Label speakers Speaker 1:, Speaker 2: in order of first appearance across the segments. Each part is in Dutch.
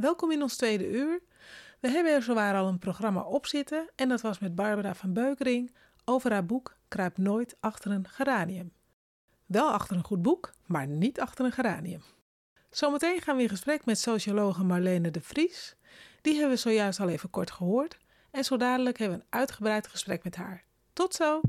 Speaker 1: Welkom in ons tweede uur. We hebben er zowaar al een programma op zitten en dat was met Barbara van Beukering over haar boek Kruip nooit achter een geranium. Wel achter een goed boek, maar niet achter een geranium. Zometeen gaan we in gesprek met sociologe Marlene de Vries. Die hebben we zojuist al even kort gehoord en zo dadelijk hebben we een uitgebreid gesprek met haar. Tot zo!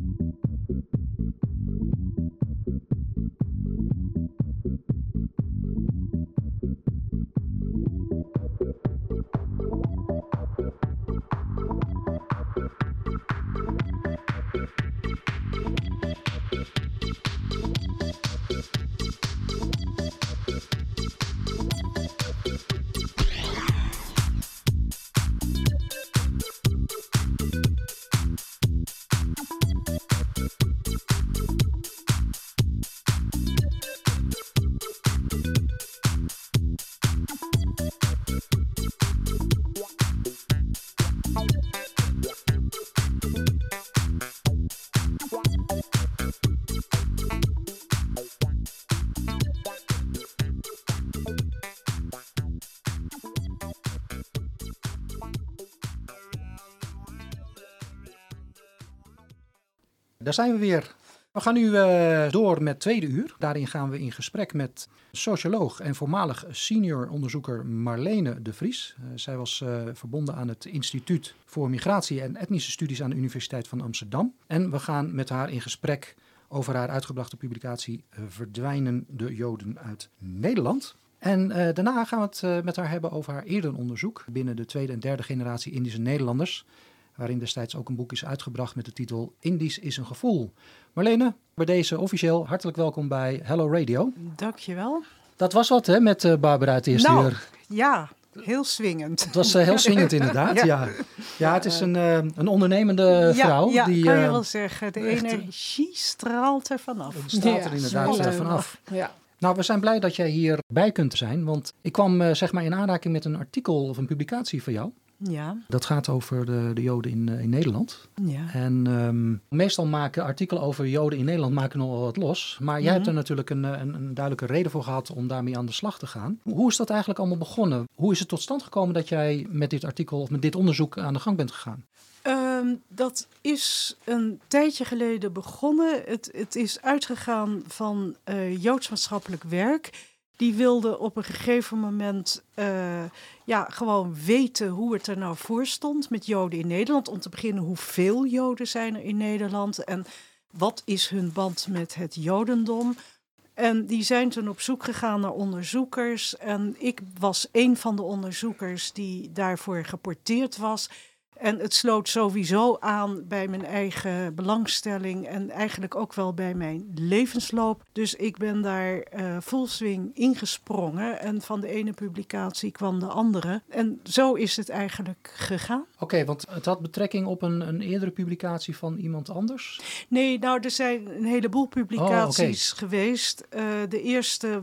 Speaker 2: Daar zijn we weer. We gaan nu door met het tweede uur. Daarin gaan we in gesprek met socioloog en voormalig senior onderzoeker Marlene de Vries. Zij was verbonden aan het Instituut voor Migratie en Etnische Studies aan de Universiteit van Amsterdam. En we gaan met haar in gesprek over haar uitgebrachte publicatie Verdwijnen de Joden uit Nederland. En daarna gaan we het met haar hebben over haar eerdere onderzoek binnen de tweede en derde generatie Indische Nederlanders, waarin destijds ook een boek is uitgebracht met de titel Indisch is een gevoel. Marlene, bij deze officieel hartelijk welkom bij Hello Radio.
Speaker 3: Dankjewel.
Speaker 2: Dat was wat hè, met Barbara het eerste uur.
Speaker 3: Ja, heel swingend.
Speaker 2: Het was heel swingend inderdaad, ja. Het is een ondernemende vrouw.
Speaker 3: Ja,
Speaker 2: die,
Speaker 3: kan je wel zeggen. De energie straalt er vanaf.
Speaker 2: Het straalt er inderdaad vanaf.
Speaker 1: Ja.
Speaker 2: Nou, we zijn blij dat jij hierbij kunt zijn, want ik kwam zeg maar in aanraking met een artikel of een publicatie van jou.
Speaker 3: Ja.
Speaker 2: Dat gaat over de Joden in Nederland.
Speaker 3: Ja.
Speaker 2: En meestal maken artikelen over Joden in Nederland maken nog wel wat los. Maar jij hebt er natuurlijk een duidelijke reden voor gehad om daarmee aan de slag te gaan. Hoe is dat eigenlijk allemaal begonnen? Hoe is het tot stand gekomen dat jij met dit artikel of met dit onderzoek aan de gang bent gegaan?
Speaker 3: Dat is een tijdje geleden begonnen. Het is uitgegaan van Joods maatschappelijk werk. Die wilde op een gegeven moment gewoon weten hoe het er nou voor stond met Joden in Nederland. Om te beginnen, hoeveel Joden zijn er in Nederland en wat is hun band met het Jodendom? En die zijn toen op zoek gegaan naar onderzoekers. En ik was een van de onderzoekers die daarvoor geporteerd was. En het sloot sowieso aan bij mijn eigen belangstelling en eigenlijk ook wel bij mijn levensloop. Dus ik ben daar full swing ingesprongen en van de ene publicatie kwam de andere. En zo is het eigenlijk gegaan.
Speaker 2: Oké, want het had betrekking op een eerdere publicatie van iemand anders?
Speaker 3: Nee, nou er zijn een heleboel publicaties geweest. De eerste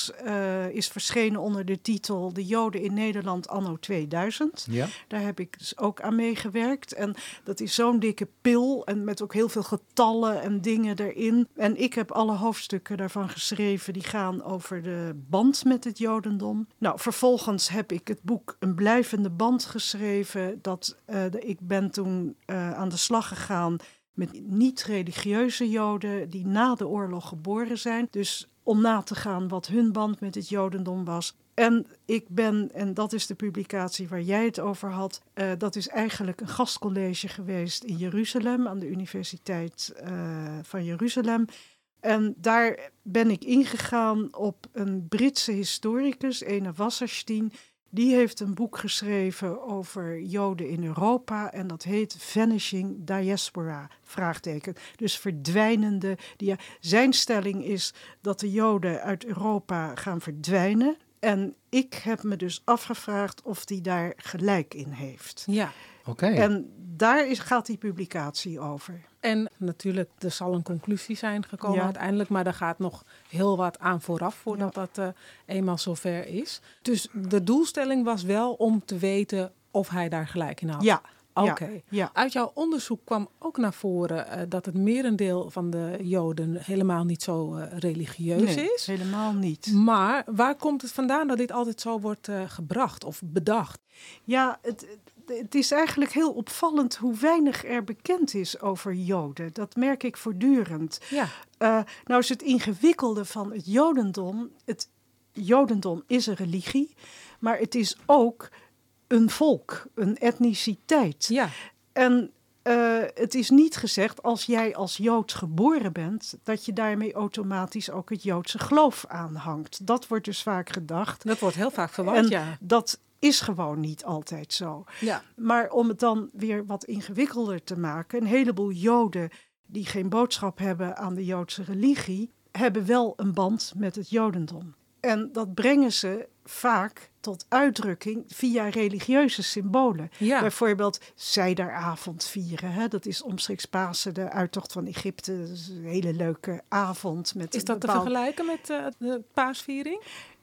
Speaker 3: is verschenen onder de titel De Joden in Nederland anno 2000. Ja. Daar heb ik dus ook aan meegewerkt. En dat is zo'n dikke pil en met ook heel veel getallen en dingen erin. En ik heb alle hoofdstukken daarvan geschreven die gaan over de band met het Jodendom. Nou, vervolgens heb ik het boek Een blijvende band geschreven. Ik ben toen aan de slag gegaan met niet-religieuze Joden die na de oorlog geboren zijn. Dus om na te gaan wat hun band met het Jodendom was. En ik ben, en dat is de publicatie waar jij het over had, dat is eigenlijk een gastcollege geweest in Jeruzalem, aan de Universiteit van Jeruzalem. En daar ben ik ingegaan op een Britse historicus, Ene Wasserstein. Die heeft een boek geschreven over Joden in Europa en dat heet Vanishing Diaspora, vraagteken. Dus verdwijnende. Zijn stelling is dat de Joden uit Europa gaan verdwijnen. En ik heb me dus afgevraagd of die daar gelijk in heeft.
Speaker 1: Ja.
Speaker 2: Oké.
Speaker 3: En daar gaat die publicatie over.
Speaker 1: En natuurlijk, er zal een conclusie zijn gekomen uiteindelijk, maar er gaat nog heel wat aan vooraf voordat dat eenmaal zover is. Dus de doelstelling was wel om te weten of hij daar gelijk in had.
Speaker 3: Ja,
Speaker 1: Oké.
Speaker 3: Ja.
Speaker 1: Uit jouw onderzoek kwam ook naar voren dat het merendeel van de Joden helemaal niet zo religieus is.
Speaker 3: Helemaal niet.
Speaker 1: Maar waar komt het vandaan dat dit altijd zo wordt gebracht of bedacht?
Speaker 3: Ja, het is eigenlijk heel opvallend hoe weinig er bekend is over Joden. Dat merk ik voortdurend.
Speaker 1: Ja.
Speaker 3: Nou is het ingewikkelde van het Jodendom. Het Jodendom is een religie, maar het is ook een volk, een etniciteit.
Speaker 1: Ja.
Speaker 3: En het is niet gezegd, als jij als Jood geboren bent, dat je daarmee automatisch ook het Joodse geloof aanhangt. Dat wordt dus vaak gedacht.
Speaker 1: Dat wordt heel vaak verwacht,
Speaker 3: en dat is gewoon niet altijd zo.
Speaker 1: Ja.
Speaker 3: Maar om het dan weer wat ingewikkelder te maken, een heleboel Joden die geen boodschap hebben aan de Joodse religie, hebben wel een band met het Jodendom. En dat brengen ze vaak tot uitdrukking via religieuze symbolen.
Speaker 1: Ja.
Speaker 3: Bijvoorbeeld Seideravond vieren. Hè? Dat is omstreeks Pasen, de uittocht van Egypte. Dat is een hele leuke avond.
Speaker 1: Is dat te vergelijken met de paasviering?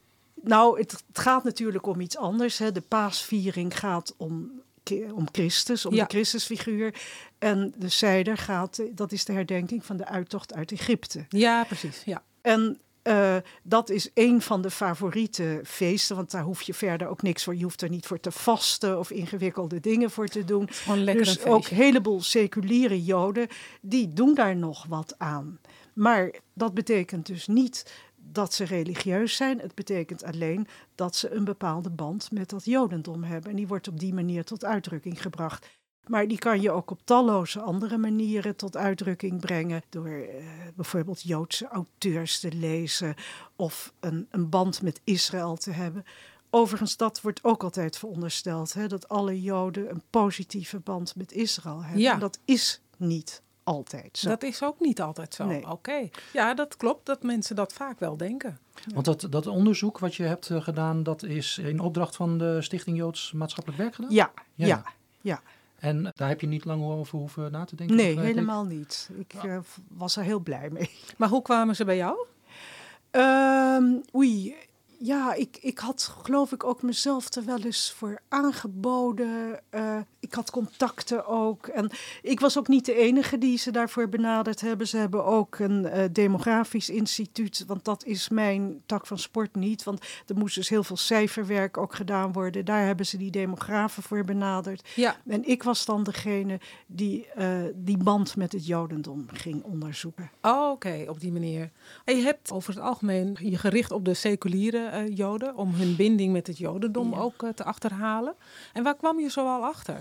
Speaker 3: Nou, het gaat natuurlijk om iets anders. Hè? De paasviering gaat om Christus, om de Christusfiguur. En de Seider gaat, dat is de herdenking van de uittocht uit Egypte.
Speaker 1: Ja, precies. Ja.
Speaker 3: En dat is een van de favoriete feesten, want daar hoef je verder ook niks voor. Je hoeft er niet voor te vasten of ingewikkelde dingen voor te doen.
Speaker 1: Gewoon lekker
Speaker 3: dus ook een heleboel seculiere Joden, die doen daar nog wat aan. Maar dat betekent dus niet dat ze religieus zijn. Het betekent alleen dat ze een bepaalde band met dat Jodendom hebben. En die wordt op die manier tot uitdrukking gebracht. Maar die kan je ook op talloze andere manieren tot uitdrukking brengen. Door bijvoorbeeld Joodse auteurs te lezen of een band met Israël te hebben. Overigens, dat wordt ook altijd verondersteld. Hè, dat alle Joden een positieve band met Israël hebben.
Speaker 1: Ja.
Speaker 3: En dat is niet altijd zo.
Speaker 1: Dat is ook niet altijd zo.
Speaker 3: Nee.
Speaker 1: Oké. Ja, dat klopt dat mensen dat vaak wel denken.
Speaker 2: Want dat onderzoek wat je hebt gedaan, dat is in opdracht van de Stichting Joods Maatschappelijk Werk gedaan?
Speaker 3: Ja.
Speaker 2: En daar heb je niet lang over hoeven na te denken?
Speaker 3: Nee, helemaal niet. Ik was er heel blij mee.
Speaker 1: Maar hoe kwamen ze bij jou?
Speaker 3: Ja, ik had geloof ik ook mezelf er wel eens voor aangeboden. Ik had contacten ook. En ik was ook niet de enige die ze daarvoor benaderd hebben. Ze hebben ook een demografisch instituut, want dat is mijn tak van sport niet. Want er moest dus heel veel cijferwerk ook gedaan worden. Daar hebben ze die demografen voor benaderd.
Speaker 1: Ja.
Speaker 3: En ik was dan degene die die band met het Jodendom ging onderzoeken.
Speaker 1: Oh, oké, op die manier. En je hebt over het algemeen je gericht op de seculiere Joden, om hun binding met het Jodendom ook te achterhalen. En waar kwam je zoal achter?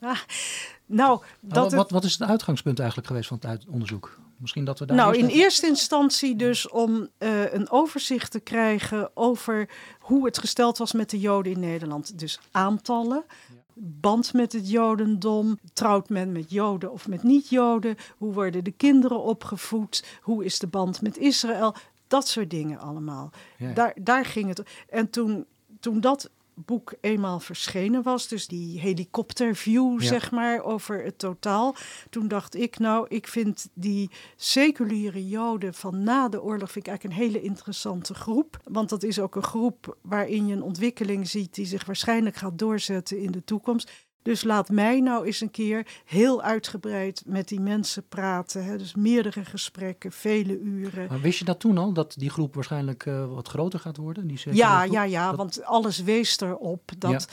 Speaker 2: Wat is het uitgangspunt eigenlijk geweest van het onderzoek? Misschien dat we daar
Speaker 3: Nou, in eerste instantie dus om een overzicht te krijgen over hoe het gesteld was met de Joden in Nederland. Dus aantallen, band met het Jodendom, trouwt men met Joden of met niet-Joden, hoe worden de kinderen opgevoed, hoe is de band met Israël, dat soort dingen allemaal. Ja. Daar ging het. En toen dat boek eenmaal verschenen was, dus die helikopterview, zeg maar, over het totaal. Toen dacht ik, ik vind die seculiere Joden van na de oorlog vind ik eigenlijk een hele interessante groep. Want dat is ook een groep waarin je een ontwikkeling ziet die zich waarschijnlijk gaat doorzetten in de toekomst. Dus laat mij nou eens een keer heel uitgebreid met die mensen praten. Hè? Dus meerdere gesprekken, vele uren.
Speaker 2: Maar wist je dat toen al, dat die groep waarschijnlijk wat groter gaat worden?
Speaker 3: Want alles wees erop dat,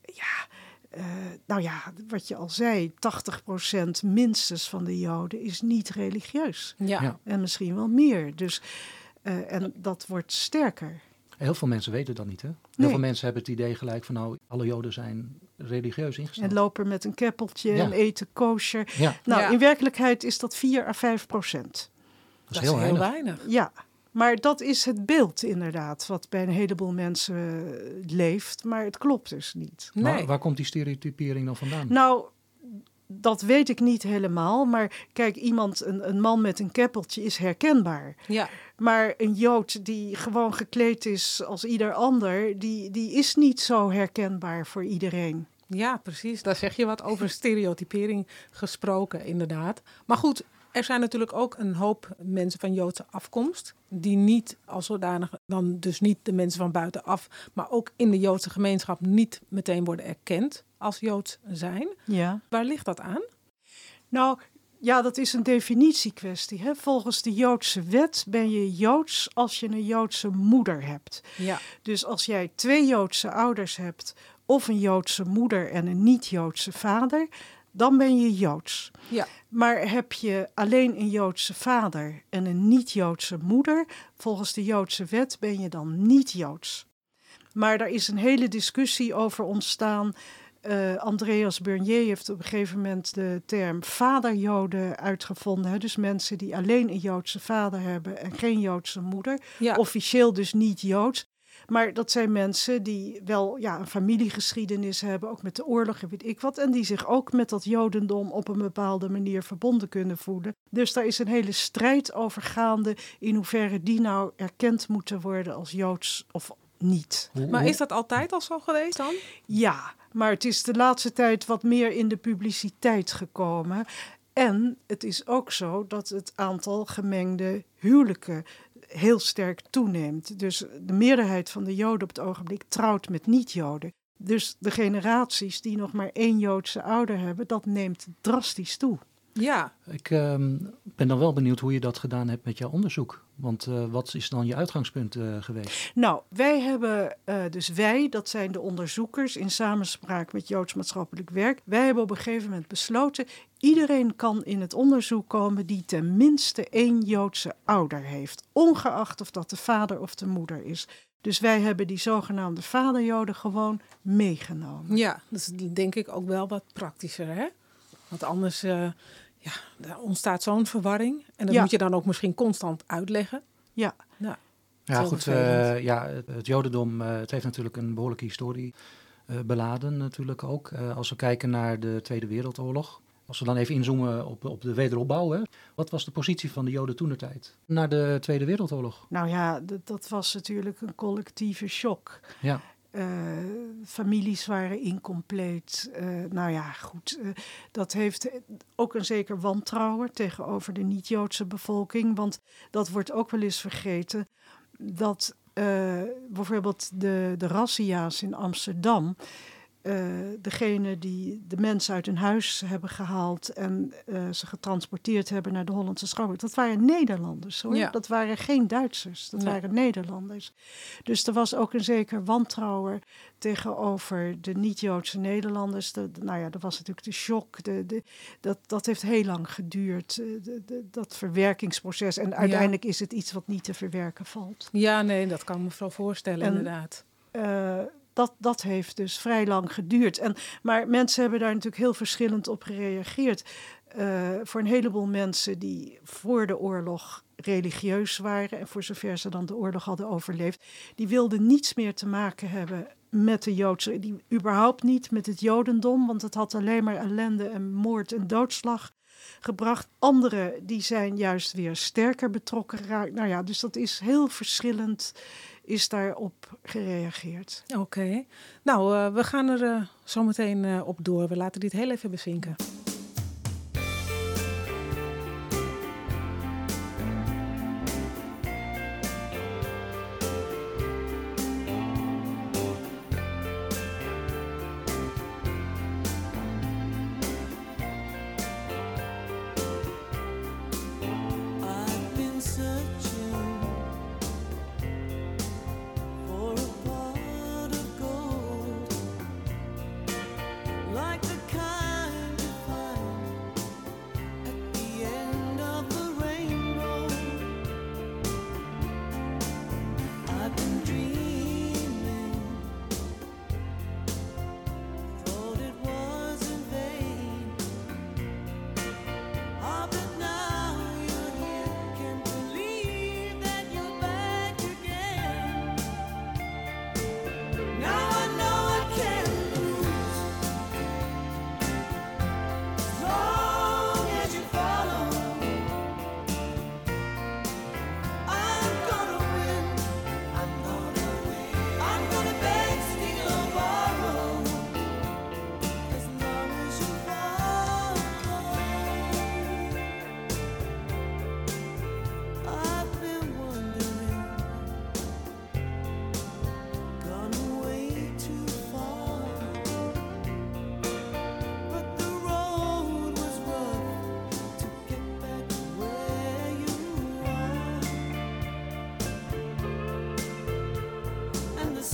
Speaker 3: wat je al zei, 80% minstens van de Joden is niet religieus.
Speaker 1: Ja.
Speaker 3: En misschien wel meer. Dus, en dat wordt sterker.
Speaker 2: Heel veel mensen weten dat niet, hè? Heel veel mensen hebben het idee gelijk van alle Joden zijn religieus ingesteld.
Speaker 3: En lopen met een keppeltje en eten kosher.
Speaker 2: Ja.
Speaker 3: In werkelijkheid is dat 4 à 5%.
Speaker 2: Dat is heel weinig.
Speaker 3: Ja, maar dat is het beeld inderdaad, wat bij een heleboel mensen leeft. Maar het klopt dus niet.
Speaker 2: Nee. Waar komt die stereotypering dan vandaan?
Speaker 3: Nou, dat weet ik niet helemaal. Maar kijk, een man met een keppeltje is herkenbaar.
Speaker 1: Ja.
Speaker 3: Maar een Jood die gewoon gekleed is als ieder ander, die is niet zo herkenbaar voor iedereen.
Speaker 1: Ja, precies. Daar zeg je wat over stereotypering gesproken, inderdaad. Maar goed, Er zijn natuurlijk ook een hoop mensen van Joodse afkomst die niet als zodanig, dan dus niet de mensen van buitenaf, maar ook in de Joodse gemeenschap niet meteen worden erkend als Joods zijn.
Speaker 3: Ja.
Speaker 1: Waar ligt dat aan?
Speaker 3: Nou, ja, dat is een definitiekwestie. Hè? Volgens de Joodse wet ben je Joods als je een Joodse moeder hebt.
Speaker 1: Ja.
Speaker 3: Dus als jij 2 Joodse ouders hebt of een Joodse moeder en een niet-Joodse vader, dan ben je Joods.
Speaker 1: Ja.
Speaker 3: Maar heb je alleen een Joodse vader en een niet-Joodse moeder, volgens de Joodse wet ben je dan niet Joods. Maar daar is een hele discussie over ontstaan. Andreas Bernier heeft op een gegeven moment de term vaderjoden uitgevonden. Hè? Dus mensen die alleen een Joodse vader hebben en geen Joodse moeder.
Speaker 1: Ja.
Speaker 3: Officieel dus niet Joods. Maar dat zijn mensen die wel een familiegeschiedenis hebben, ook met de oorlog en weet ik wat. En die zich ook met dat Jodendom op een bepaalde manier verbonden kunnen voelen. Dus daar is een hele strijd over gaande in hoeverre die nou erkend moeten worden als Joods of niet.
Speaker 1: Maar is dat altijd al zo geweest dan?
Speaker 3: Ja, maar het is de laatste tijd wat meer in de publiciteit gekomen. En het is ook zo dat het aantal gemengde huwelijken heel sterk toeneemt. Dus de meerderheid van de Joden op het ogenblik trouwt met niet-Joden. Dus de generaties die nog maar 1 Joodse ouder hebben, dat neemt drastisch toe.
Speaker 1: Ja.
Speaker 2: Ik ben dan wel benieuwd hoe je dat gedaan hebt met jouw onderzoek. Want wat is dan je uitgangspunt geweest?
Speaker 3: Nou, wij hebben, wij, dat zijn de onderzoekers in samenspraak met Joods Maatschappelijk Werk. Wij hebben op een gegeven moment besloten, iedereen kan in het onderzoek komen die tenminste 1 Joodse ouder heeft. Ongeacht of dat de vader of de moeder is. Dus wij hebben die zogenaamde vaderjoden gewoon meegenomen.
Speaker 1: Ja, dat is denk ik ook wel wat praktischer, hè? Want anders er ontstaat zo'n verwarring. En dat moet je dan ook misschien constant uitleggen.
Speaker 3: Ja.
Speaker 2: Ja, goed. Het Jodendom het heeft natuurlijk een behoorlijke historie beladen natuurlijk ook. Als we kijken naar de Tweede Wereldoorlog. Als we dan even inzoomen op de wederopbouw. Hè. Wat was de positie van de Joden toentertijd na de Tweede Wereldoorlog?
Speaker 3: Nou ja, dat was natuurlijk een collectieve shock.
Speaker 2: Ja.
Speaker 3: Families waren incompleet. Dat heeft ook een zeker wantrouwen tegenover de niet-Joodse bevolking. Want dat wordt ook wel eens vergeten. Dat bijvoorbeeld de razzia's in Amsterdam, degene die de mensen uit hun huis hebben gehaald en ze getransporteerd hebben naar de Hollandse Schouwburg, dat waren Nederlanders hoor.
Speaker 1: Ja.
Speaker 3: Dat waren geen Duitsers, dat waren Nederlanders. Dus er was ook een zeker wantrouwen tegenover de niet-Joodse Nederlanders. Er was natuurlijk de shock. Dat heeft heel lang geduurd, dat verwerkingsproces. En uiteindelijk is het iets wat niet te verwerken valt.
Speaker 1: Ja, nee, dat kan ik me wel voorstellen, inderdaad.
Speaker 3: Dat heeft dus vrij lang geduurd. Maar mensen hebben daar natuurlijk heel verschillend op gereageerd. Voor een heleboel mensen die voor de oorlog religieus waren, en voor zover ze dan de oorlog hadden overleefd, die wilden niets meer te maken hebben met de Joodse, die überhaupt niet met het Jodendom, want het had alleen maar ellende en moord en doodslag gebracht. Anderen die zijn juist weer sterker betrokken geraakt. Dus dat is heel verschillend, is daarop gereageerd.
Speaker 1: Oké. Nou, we gaan er zo meteen op door. We laten dit heel even bezinken.
Speaker 4: Like the kind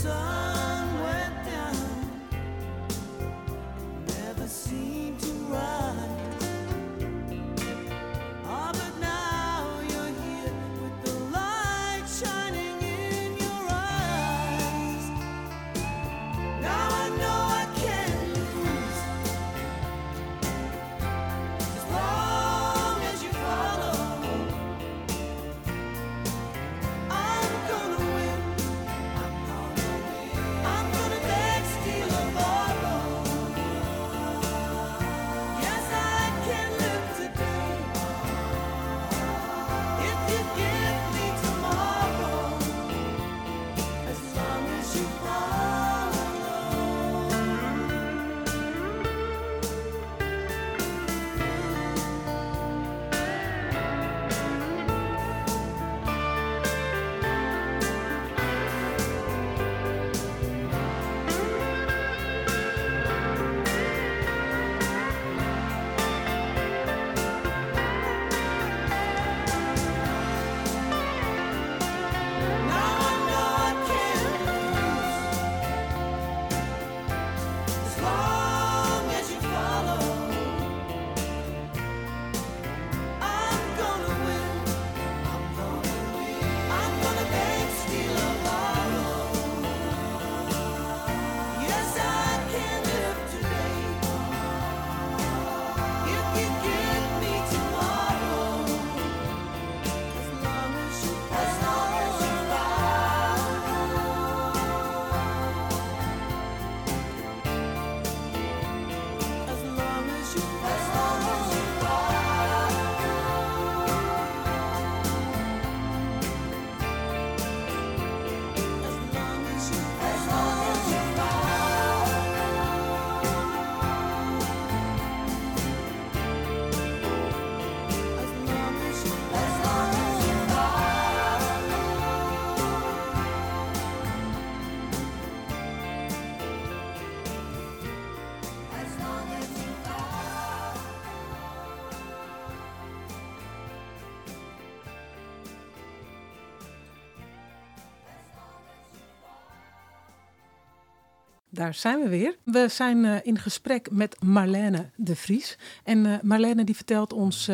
Speaker 1: Daar zijn we weer. We zijn in gesprek met Marlene de Vries. En Marlene die vertelt ons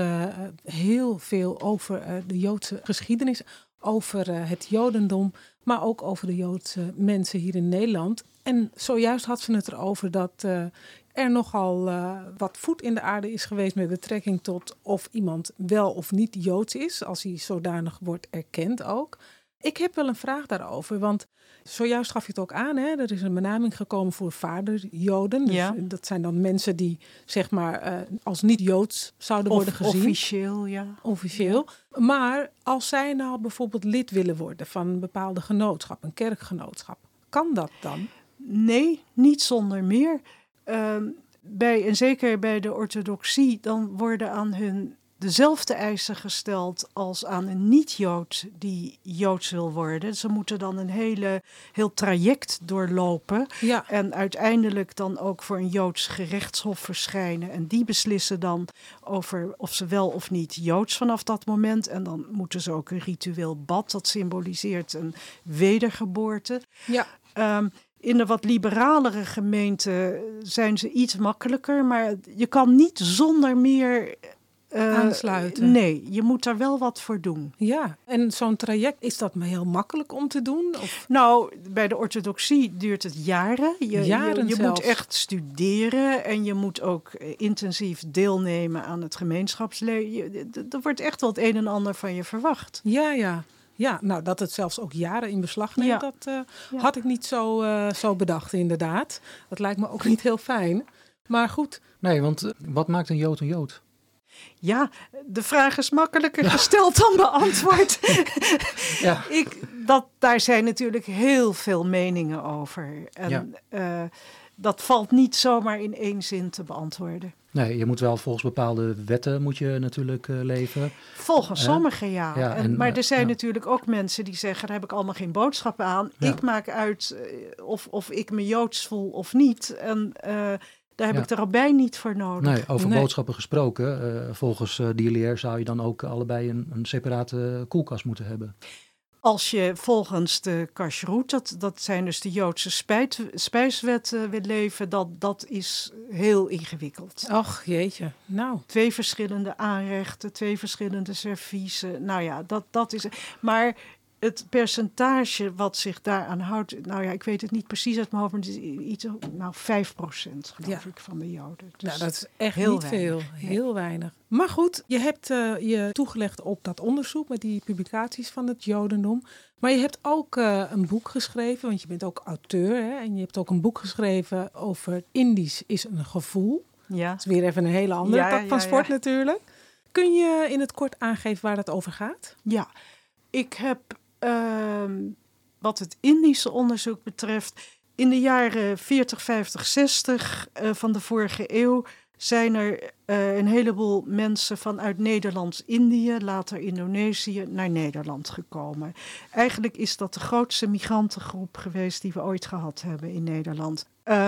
Speaker 1: heel veel over de Joodse geschiedenis. Over het Jodendom, maar ook over de Joodse mensen hier in Nederland. En zojuist had ze het erover dat er nogal wat voet in de aarde is geweest met betrekking tot of iemand wel of niet Joods is. Als hij zodanig wordt erkend ook. Ik heb wel een vraag daarover, want zojuist gaf je het ook aan, hè? Er is een benaming gekomen voor vaderjoden. Dus
Speaker 3: ja.
Speaker 1: Dat zijn dan mensen die zeg maar als niet-Joods zouden worden gezien.
Speaker 3: Officieel, ja.
Speaker 1: Officieel. Ja. Maar als zij nou bijvoorbeeld lid willen worden van een bepaalde genootschap, een kerkgenootschap, kan dat dan?
Speaker 3: Nee, niet zonder meer. En zeker bij de orthodoxie, dan worden aan hun dezelfde eisen gesteld als aan een niet-Jood die Joods wil worden. Ze moeten dan een heel traject doorlopen.
Speaker 1: Ja.
Speaker 3: En uiteindelijk dan ook voor een Joods gerechtshof verschijnen. En die beslissen dan over of ze wel of niet Joods vanaf dat moment. En dan moeten ze ook een ritueel bad, dat symboliseert een wedergeboorte.
Speaker 1: Ja.
Speaker 3: In de wat liberalere gemeenten zijn ze iets makkelijker. Maar je kan niet zonder meer
Speaker 1: aansluiten.
Speaker 3: Nee, je moet daar wel wat voor doen.
Speaker 1: Ja, en zo'n traject, is dat maar heel makkelijk om te doen? Of?
Speaker 3: Nou, bij de orthodoxie duurt het jaren. Je moet echt studeren en je moet ook intensief deelnemen aan het gemeenschapsleven. Er wordt echt wel het een en ander van je verwacht.
Speaker 1: Ja. Ja, nou dat het zelfs ook jaren in beslag neemt, dat had ik niet zo bedacht inderdaad. Dat lijkt me ook niet heel fijn. Maar goed.
Speaker 2: Nee, want wat maakt een Jood een Jood?
Speaker 3: Ja, de vraag is makkelijker gesteld dan beantwoord.
Speaker 2: Ja.
Speaker 3: Daar zijn natuurlijk heel veel meningen over. En dat valt niet zomaar in één zin te beantwoorden.
Speaker 2: Nee, je moet wel volgens bepaalde wetten moet je natuurlijk leven.
Speaker 3: Volgens sommigen, ja. Maar er zijn
Speaker 2: ja.
Speaker 3: natuurlijk ook mensen die zeggen, daar heb ik allemaal geen boodschappen aan. Ja. Ik maak uit of ik me Joods voel of niet. En daar heb ik er al bij niet voor nodig.
Speaker 2: Nee, over boodschappen gesproken. Volgens die leer zou je dan ook allebei een separate koelkast moeten hebben.
Speaker 3: Als je volgens de kashrut, dat zijn dus de Joodse spijswetten, wil leven, dat is heel ingewikkeld.
Speaker 1: Och, jeetje. Nou.
Speaker 3: 2 verschillende aanrechten, 2 verschillende serviezen. Nou ja, dat is... Maar het percentage wat zich daaraan houdt... Nou ja, ik weet het niet precies uit mijn hoofd, maar het is iets... 5% geloof ik van de Joden. Dus
Speaker 1: nou, dat is echt
Speaker 3: heel
Speaker 1: niet
Speaker 3: weinig.
Speaker 1: veel. Heel weinig. Maar goed, je hebt je toegelegd op dat onderzoek met die publicaties van het Jodendom. Maar je hebt ook een boek geschreven, want je bent ook auteur. Hè? En je hebt ook een boek geschreven over Indisch is een gevoel.
Speaker 3: Ja.
Speaker 1: Dat is weer even een hele andere tak van sport natuurlijk. Kun je in het kort aangeven waar dat over gaat?
Speaker 3: Ja, ik heb wat het Indische onderzoek betreft... in de jaren 40, 50, 60 van de vorige eeuw... zijn er een heleboel mensen vanuit Nederlands-Indië, later Indonesië, naar Nederland gekomen. Eigenlijk is dat de grootste migrantengroep geweest die we ooit gehad hebben in Nederland.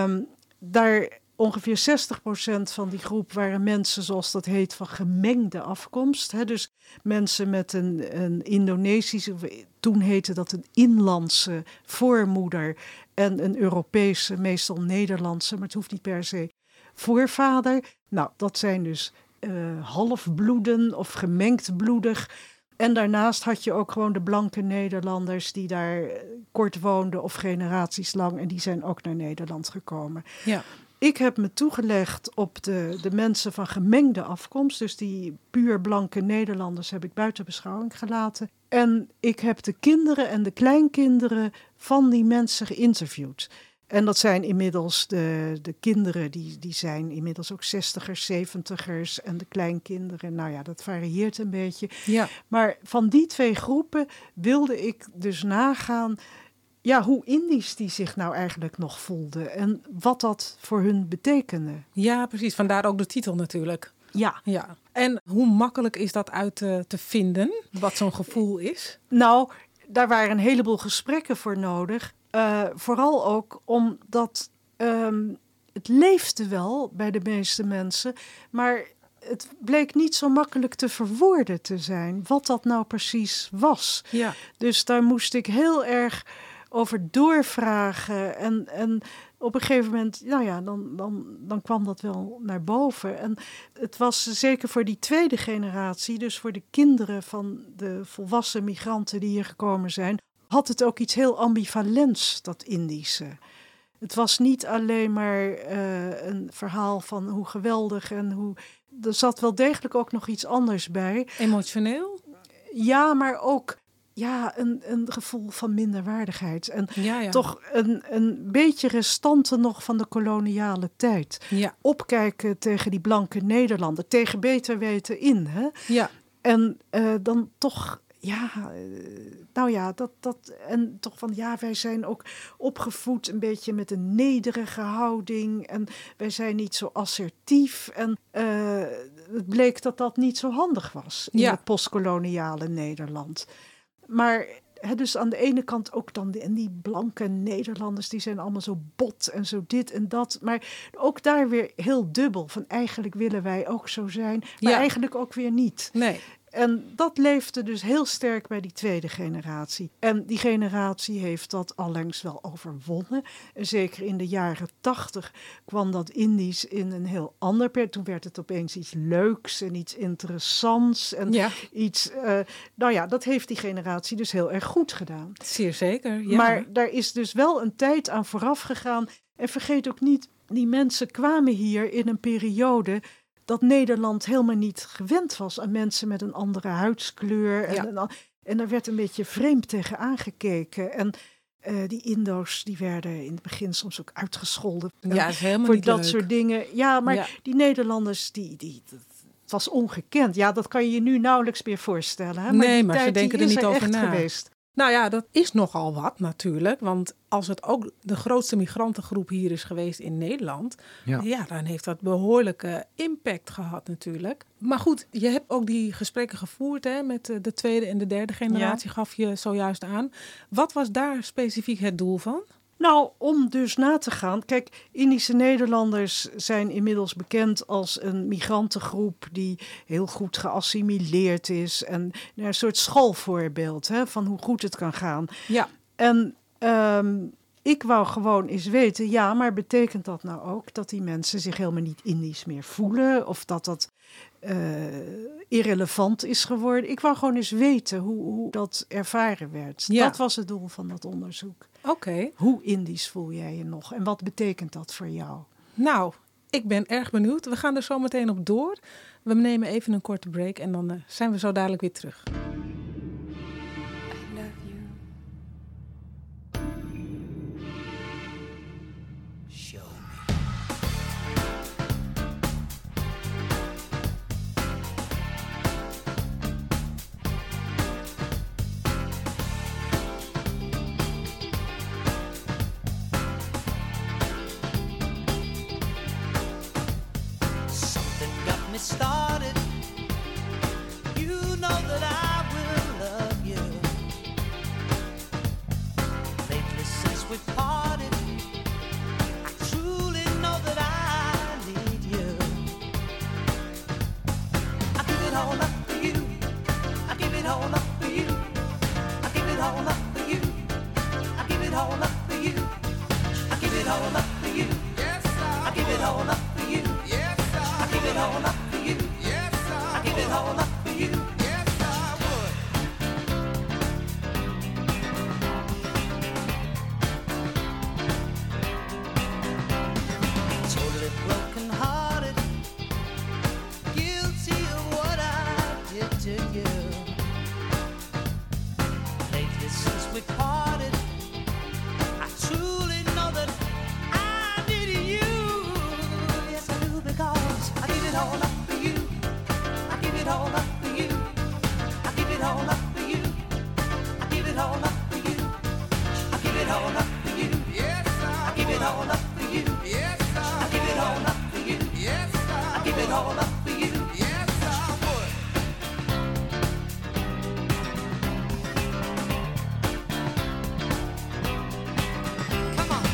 Speaker 3: Daar ongeveer 60% van die groep waren mensen, zoals dat heet, van gemengde afkomst. Hè? Dus mensen met een Indonesische, toen heette dat een inlandse voormoeder en een Europese, meestal Nederlandse, maar het hoeft niet per se, voorvader. Nou, dat zijn dus halfbloeden of gemengdbloedig. En daarnaast had je ook gewoon de blanke Nederlanders die daar kort woonden of generaties lang. En die zijn ook naar Nederland gekomen.
Speaker 1: Ja.
Speaker 3: Ik heb me toegelegd op de mensen van gemengde afkomst. Dus die puur blanke Nederlanders heb ik buiten beschouwing gelaten. En ik heb de kinderen en de kleinkinderen van die mensen geïnterviewd. En dat zijn inmiddels de kinderen, die zijn inmiddels ook 60ers, 70ers. En de kleinkinderen, nou ja, dat varieert een beetje.
Speaker 1: Ja.
Speaker 3: Maar van die 2 groepen wilde ik dus nagaan... ja, hoe Indisch die zich nou eigenlijk nog voelden. En wat dat voor hun betekende.
Speaker 1: Ja, precies. Vandaar ook de titel natuurlijk.
Speaker 3: Ja.
Speaker 1: Ja. En hoe makkelijk is dat uit te vinden, wat zo'n gevoel is?
Speaker 3: Nou, daar waren een heleboel gesprekken voor nodig... vooral ook omdat het leefde wel bij de meeste mensen, maar het bleek niet zo makkelijk te verwoorden te zijn wat dat nou precies was.
Speaker 1: Ja.
Speaker 3: Dus daar moest ik heel erg over doorvragen en op een gegeven moment, nou ja, dan kwam dat wel naar boven. En het was zeker voor die tweede generatie, dus voor de kinderen van de volwassen migranten die hier gekomen zijn, had het ook iets heel ambivalents, dat Indische. Het was niet alleen maar een verhaal van hoe geweldig en hoe... Er zat wel degelijk ook nog iets anders bij.
Speaker 1: Emotioneel?
Speaker 3: Ja, maar ook een gevoel van minderwaardigheid. En toch een beetje restanten nog van de koloniale tijd. Ja. Opkijken tegen die blanke Nederlander, tegen beter weten in. Hè?
Speaker 1: Ja.
Speaker 3: En dan toch... en toch van, wij zijn ook opgevoed een beetje met een nederige houding en wij zijn niet zo assertief. En het bleek dat niet zo handig was in het postkoloniale Nederland. Maar dus aan de ene kant ook dan die blanke Nederlanders, die zijn allemaal zo bot en zo dit en dat. Maar ook daar weer heel dubbel, van eigenlijk willen wij ook zo zijn, maar eigenlijk ook weer niet.
Speaker 1: Nee.
Speaker 3: En dat leefde dus heel sterk bij die tweede generatie. En die generatie heeft dat allengs wel overwonnen. En zeker in de jaren 80 kwam dat Indisch in een heel ander periode. Toen werd het opeens iets leuks en iets interessants. En iets, dat heeft die generatie dus heel erg goed gedaan.
Speaker 1: Zeer zeker, ja.
Speaker 3: Maar daar is dus wel een tijd aan vooraf gegaan. En vergeet ook niet, die mensen kwamen hier in een periode dat Nederland helemaal niet gewend was aan mensen met een andere huidskleur. En daar werd een beetje vreemd tegen aangekeken. En die Indo's, die werden in het begin soms ook uitgescholden.
Speaker 1: Ja, is helemaal
Speaker 3: voor
Speaker 1: niet
Speaker 3: dat
Speaker 1: leuk.
Speaker 3: soort dingen. Ja, maar die Nederlanders, het was ongekend. Ja, dat kan je je nu nauwelijks meer voorstellen. Hè?
Speaker 1: Maar ze denken er niet over na.
Speaker 3: Geweest.
Speaker 1: Nou ja, dat is nogal wat natuurlijk. Want als het ook de grootste migrantengroep hier is geweest in Nederland, dan heeft dat behoorlijke impact gehad natuurlijk. Maar goed, je hebt ook die gesprekken gevoerd met de tweede en de derde generatie, gaf je zojuist aan. Wat was daar specifiek het doel van?
Speaker 3: Nou, om dus na te gaan. Kijk, Indische Nederlanders zijn inmiddels bekend als een migrantengroep die heel goed geassimileerd is. En een soort schoolvoorbeeld van hoe goed het kan gaan.
Speaker 1: Ja.
Speaker 3: En ik wou gewoon eens weten, ja, maar betekent dat nou ook dat die mensen zich helemaal niet Indisch meer voelen? Of dat irrelevant is geworden? Ik wou gewoon eens weten hoe dat ervaren werd.
Speaker 1: Ja.
Speaker 3: Dat was het doel van dat onderzoek.
Speaker 1: Oké.
Speaker 3: Hoe Indisch voel jij je nog? En wat betekent dat voor jou?
Speaker 1: Nou, ik ben erg benieuwd. We gaan er zo meteen op door. We nemen even een korte break en dan zijn we zo dadelijk weer terug.
Speaker 4: Started, you know that I will love you. Lately since we parted, I truly know that I need you. I give it all up for you. I give it all up for you. I give it all up for you. I give it all up for you. I give it all up for you. Yes, I give it all up for you. Yes, I give it all up. Yes, I give it all up for you. Yes, I would. Totally broken-hearted, guilty of what I did to you. Lately since we parted, I truly know that I needed you. Yes, I do, because I give it all up. I give it all up for you. I give it all up for you. I give it all up for you. I give it all up for you. Yes, I give it all up for you. Yes, I give it all up for you. Yes, I give it all up for you. Yes, I would. Come on.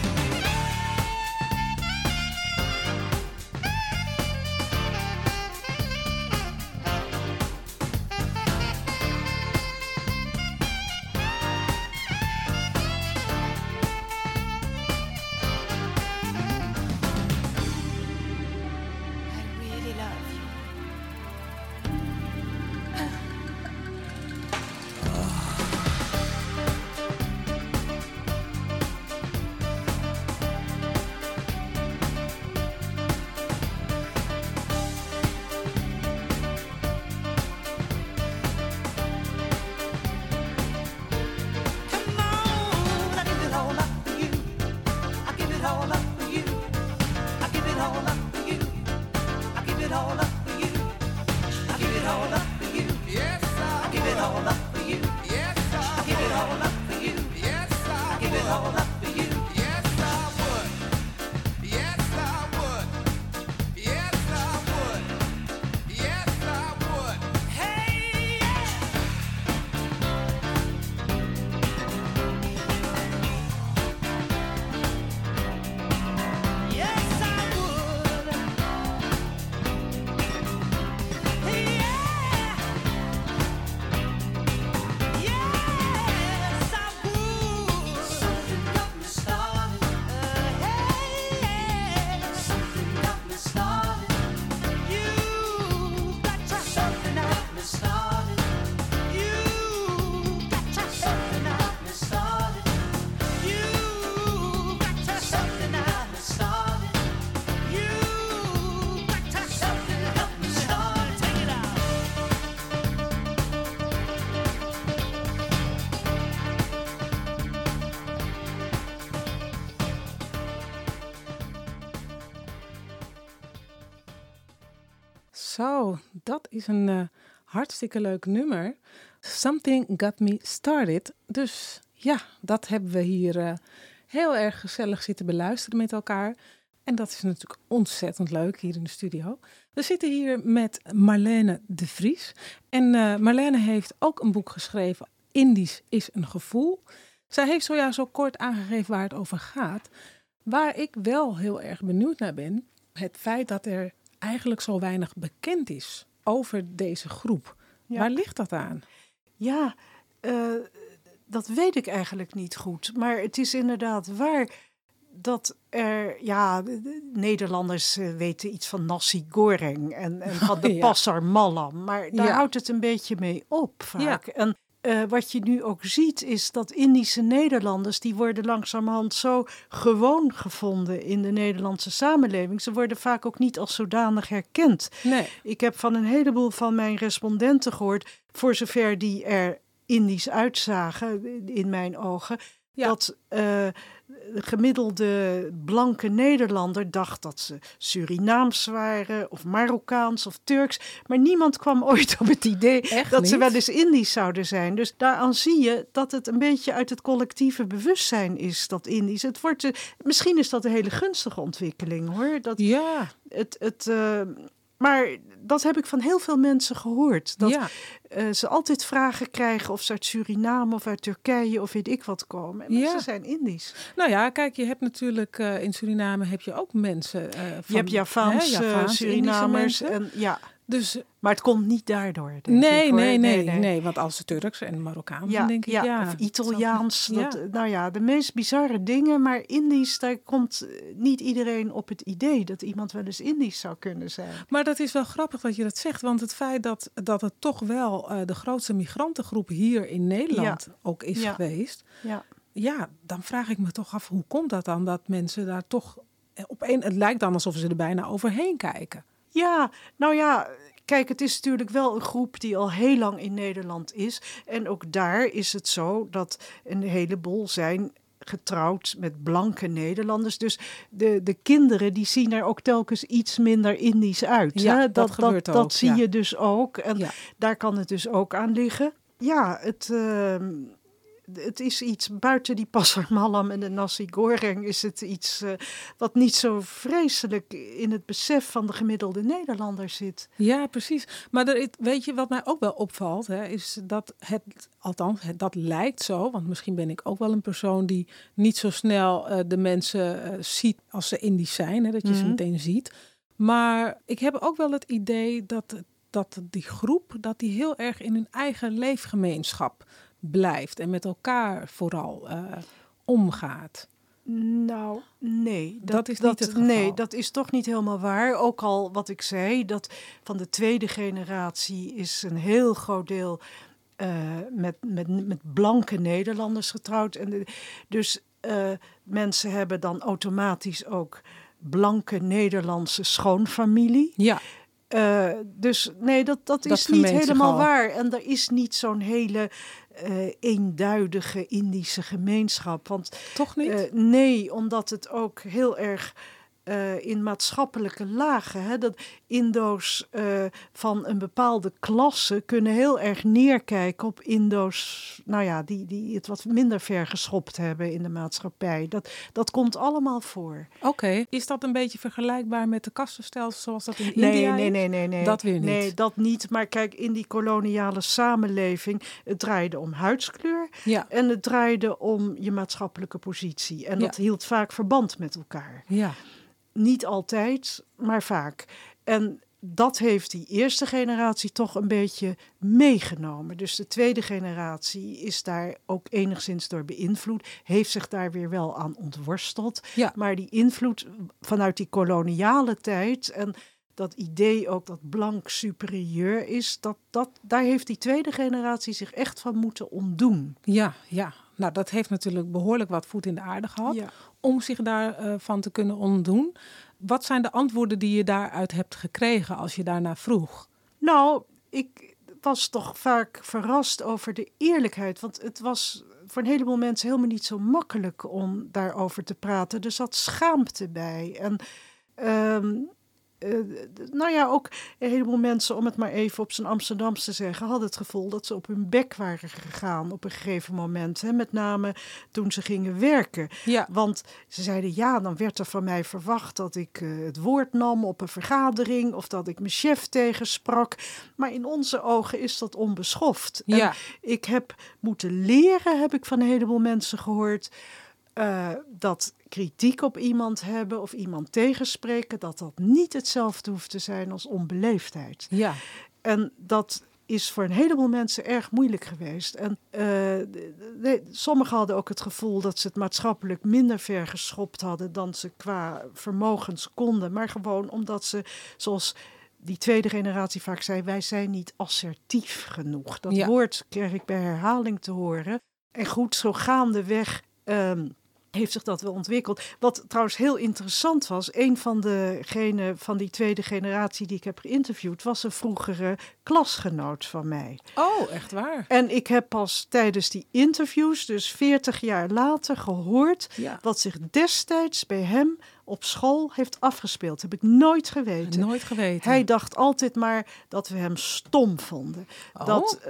Speaker 1: Zo, dat is een hartstikke leuk nummer. Something Got Me Started. Dus ja, dat hebben we hier heel erg gezellig zitten beluisteren met elkaar. En dat is natuurlijk ontzettend leuk hier in de studio. We zitten hier met Marlene de Vries. En Marlene heeft ook een boek geschreven, Indisch is een gevoel. Zij heeft zojuist ook kort aangegeven waar het over gaat. Waar ik wel heel erg benieuwd naar ben, het feit dat er eigenlijk zo weinig bekend is over deze groep. Ja. Waar ligt dat aan?
Speaker 3: Ja, dat weet ik eigenlijk niet goed. Maar het is inderdaad waar dat er, Nederlanders weten iets van nasi goreng en van de passar malam. Maar daar houdt het een beetje mee op vaak. Ja. En wat je nu ook ziet is dat Indische Nederlanders, die worden langzamerhand zo gewoon gevonden in de Nederlandse samenleving. Ze worden vaak ook niet als zodanig herkend.
Speaker 1: Nee.
Speaker 3: Ik heb van een heleboel van mijn respondenten gehoord, voor zover die er Indisch uitzagen, in mijn ogen, dat de gemiddelde blanke Nederlander dacht dat ze Surinaams waren of Marokkaans of Turks. Maar niemand kwam ooit op het idee dat ze wel eens Indisch zouden zijn. Dus daaraan zie je dat het een beetje uit het collectieve bewustzijn is, dat Indisch. Het wordt, misschien is dat een hele gunstige ontwikkeling, hoor. Dat maar dat heb ik van heel veel mensen gehoord. Dat ze altijd vragen krijgen of ze uit Suriname of uit Turkije of weet ik wat komen. En ze zijn Indisch.
Speaker 1: Nou ja, kijk, je hebt natuurlijk in Suriname heb je ook mensen
Speaker 3: je hebt Javaans, Surinamers. Dus, maar het komt niet daardoor, denk ik.
Speaker 1: Nee, want als Turks en Marokkaans, denk ik.
Speaker 3: Of Italiaans. De meest bizarre dingen. Maar Indisch, daar komt niet iedereen op het idee dat iemand wel eens Indisch zou kunnen zijn.
Speaker 1: Maar dat is wel grappig dat je dat zegt. Want het feit dat het toch wel de grootste migrantengroep hier in Nederland ook is geweest. Ja, dan vraag ik me toch af, hoe komt dat dan? Dat mensen daar toch het lijkt dan alsof ze er bijna overheen kijken.
Speaker 3: Ja, kijk, het is natuurlijk wel een groep die al heel lang in Nederland is. En ook daar is het zo dat een heleboel zijn getrouwd met blanke Nederlanders. Dus de kinderen die zien er ook telkens iets minder Indisch uit.
Speaker 1: Ja,
Speaker 3: hè?
Speaker 1: dat gebeurt ook.
Speaker 3: Dat zie je dus ook. En daar kan het dus ook aan liggen. Ja, het is iets buiten die passar malam en de nasi goreng, is het iets wat niet zo vreselijk in het besef van de gemiddelde Nederlander zit.
Speaker 1: Ja, precies. Maar weet je wat mij ook wel opvalt, is dat dat lijkt zo, want misschien ben ik ook wel een persoon die niet zo snel de mensen ziet als ze Indisch zijn, dat je ze meteen ziet. Maar ik heb ook wel het idee dat die groep, dat die heel erg in hun eigen leefgemeenschap blijft en met elkaar vooral omgaat.
Speaker 3: Nou, nee.
Speaker 1: Dat is niet het geval.
Speaker 3: Nee, dat is toch niet helemaal waar. Ook al wat ik zei, dat van de tweede generatie is een heel groot deel met blanke Nederlanders getrouwd. En dus mensen hebben dan automatisch ook blanke Nederlandse schoonfamilie.
Speaker 1: Ja.
Speaker 3: Dus nee, dat is niet helemaal waar. En er is niet zo'n hele eenduidige Indische gemeenschap. Want,
Speaker 1: toch niet?
Speaker 3: Nee, omdat het ook heel erg in maatschappelijke lagen, dat Indo's van een bepaalde klasse kunnen heel erg neerkijken op Indo's, die het wat minder ver geschopt hebben in de maatschappij. Dat komt allemaal voor.
Speaker 1: Oké. Is dat een beetje vergelijkbaar met de kastenstelsel zoals dat in India is?
Speaker 3: Nee.
Speaker 1: Dat weer niet?
Speaker 3: Nee, dat niet. Maar kijk, in die koloniale samenleving, het draaide om huidskleur en het draaide om je maatschappelijke positie. En dat hield vaak verband met elkaar.
Speaker 1: Ja.
Speaker 3: Niet altijd, maar vaak. En dat heeft die eerste generatie toch een beetje meegenomen. Dus de tweede generatie is daar ook enigszins door beïnvloed. Heeft zich daar weer wel aan ontworsteld.
Speaker 1: Ja.
Speaker 3: Maar die invloed vanuit die koloniale tijd en dat idee ook dat blank superieur is, daar heeft die tweede generatie zich echt van moeten ontdoen.
Speaker 1: Ja. Nou, dat heeft natuurlijk behoorlijk wat voet in de aarde gehad om zich daarvan te kunnen ontdoen. Wat zijn de antwoorden die je daaruit hebt gekregen als je daarnaar vroeg?
Speaker 3: Nou, ik was toch vaak verrast over de eerlijkheid. Want het was voor een heleboel mensen helemaal niet zo makkelijk om daarover te praten. Er zat schaamte bij. En ook een heleboel mensen, om het maar even op zijn Amsterdams te zeggen, hadden het gevoel dat ze op hun bek waren gegaan op een gegeven moment. Hè? Met name toen ze gingen werken.
Speaker 1: Ja.
Speaker 3: Want ze zeiden, dan werd er van mij verwacht dat ik het woord nam op een vergadering of dat ik mijn chef tegensprak. Maar in onze ogen is dat onbeschoft.
Speaker 1: Ja.
Speaker 3: En ik heb moeten leren, heb ik van een heleboel mensen gehoord, dat kritiek op iemand hebben of iemand tegenspreken, dat niet hetzelfde hoeft te zijn als onbeleefdheid.
Speaker 1: Ja.
Speaker 3: En dat is voor een heleboel mensen erg moeilijk geweest. En sommigen hadden ook het gevoel dat ze het maatschappelijk minder ver geschopt hadden dan ze qua vermogens konden. Maar gewoon omdat ze, zoals die tweede generatie vaak zei, wij zijn niet assertief genoeg. Dat woord kreeg ik bij herhaling te horen. En goed, zo gaandeweg heeft zich dat wel ontwikkeld. Wat trouwens heel interessant was, een van degenen van die tweede generatie die ik heb geïnterviewd, was een vroegere klasgenoot van mij.
Speaker 1: Oh, echt waar?
Speaker 3: En ik heb pas tijdens die interviews, dus 40 jaar later, gehoord wat zich destijds bij hem op school heeft afgespeeld. Heb ik nooit geweten.
Speaker 1: Nooit geweten.
Speaker 3: Hij dacht altijd maar dat we hem stom vonden.
Speaker 1: Oh.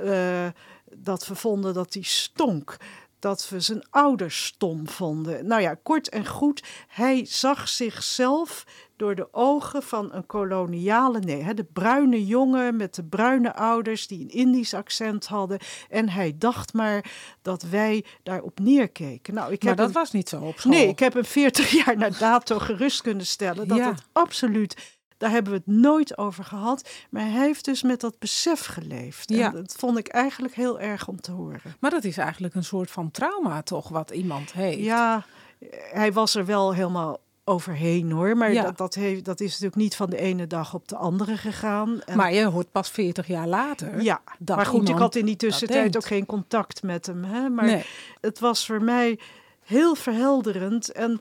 Speaker 3: Dat we vonden dat hij stonk. Dat we zijn ouders stom vonden. Nou ja, kort en goed, hij zag zichzelf door de ogen van een koloniale, de bruine jongen met de bruine ouders die een Indisch accent hadden. En hij dacht maar dat wij daarop neerkeken. Nou,
Speaker 1: maar dat was niet zo op school.
Speaker 3: Nee, ik heb hem 40 jaar na dato gerust kunnen stellen dat het absoluut. Daar hebben we het nooit over gehad. Maar hij heeft dus met dat besef geleefd.
Speaker 1: Ja.
Speaker 3: En dat vond ik eigenlijk heel erg om te horen.
Speaker 1: Maar dat is eigenlijk een soort van trauma toch, wat iemand heeft.
Speaker 3: Ja, hij was er wel helemaal overheen hoor. Maar dat is natuurlijk niet van de ene dag op de andere gegaan. En
Speaker 1: maar je hoort pas 40 jaar later.
Speaker 3: Ja, maar goed, ik had in die tussentijd ook geen contact met hem. Hè? Maar het was voor mij heel verhelderend. En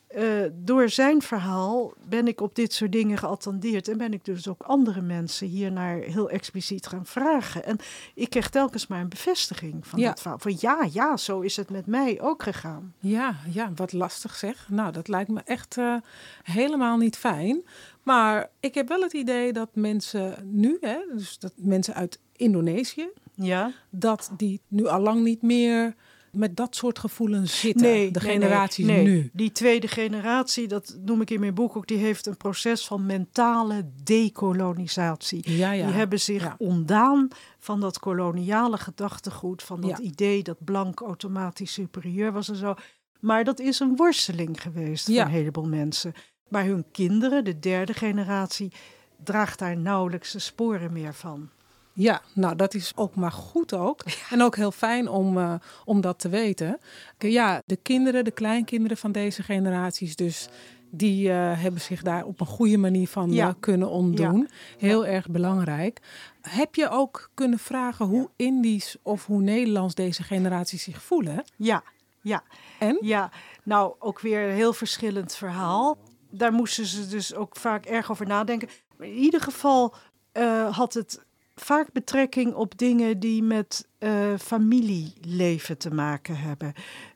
Speaker 3: door zijn verhaal ben ik op dit soort dingen geattendeerd en ben ik dus ook andere mensen hiernaar heel expliciet gaan vragen. En ik kreeg telkens maar een bevestiging van dat verhaal. Van zo is het met mij ook gegaan. Ja,
Speaker 1: wat lastig zeg. Nou, dat lijkt me echt helemaal niet fijn. Maar ik heb wel het idee dat mensen nu, dus dat mensen uit Indonesië, dat die nu allang niet meer met dat soort gevoelens zitten, de generaties nu.
Speaker 3: Die tweede generatie, dat noem ik in mijn boek ook, die heeft een proces van mentale dekolonisatie. Die hebben zich ontdaan van dat koloniale gedachtegoed, van dat idee dat blank automatisch superieur was en zo. Maar dat is een worsteling geweest voor een heleboel mensen. Maar hun kinderen, de derde generatie, draagt daar nauwelijks de sporen meer van.
Speaker 1: Ja, nou dat is ook maar goed ook. En ook heel fijn om dat te weten. Ja, de kinderen, de kleinkinderen van deze generaties dus, die hebben zich daar op een goede manier van kunnen ontdoen. Heel erg belangrijk. Heb je ook kunnen vragen hoe Indisch of hoe Nederlands deze generaties zich voelen?
Speaker 3: Ja.
Speaker 1: En?
Speaker 3: Ja, nou ook weer een heel verschillend verhaal. Daar moesten ze dus ook vaak erg over nadenken. Maar in ieder geval had het vaak betrekking op dingen die met familieleven te maken hebben.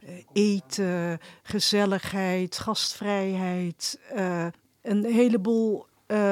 Speaker 3: Eten, gezelligheid, gastvrijheid. Een heleboel